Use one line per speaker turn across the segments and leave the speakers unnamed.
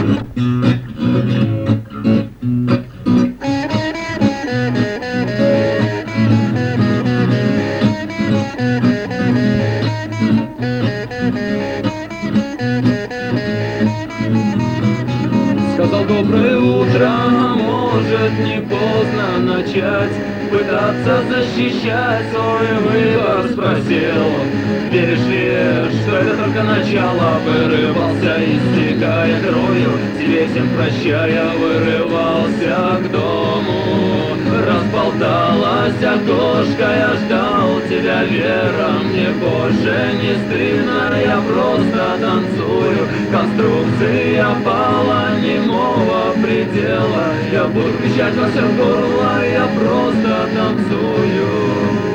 Сказал доброе утро, а может не поздно начать пытаться защищать свой выбор. Спросил, веришь ли, что это только начало? Вырывался, истекая кровью, тебе всем прощая, вырывался к дому. Разболталась окошко, я ждал тебя, Вера, мне больше не стыдно, я просто танцую. Конструкция пала немого предела, я буду кричать во все горло, я просто танцую.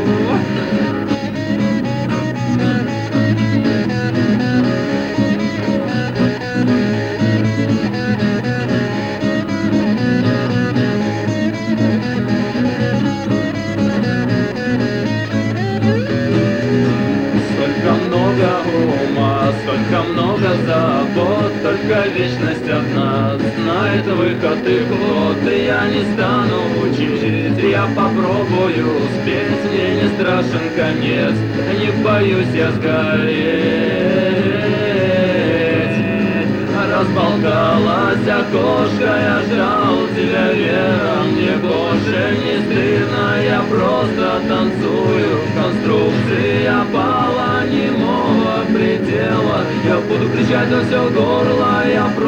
Сколько много забот, только вечность одна знает выход и ход. И я не стану учить, я попробую спеть, мне не страшен конец, не боюсь я сгореть. Разболталась окошко, я ждал тебя, Вера, мне больше не стыдно, я просто танцую. Конструкция пала немого предела, я буду кричать во все горло, я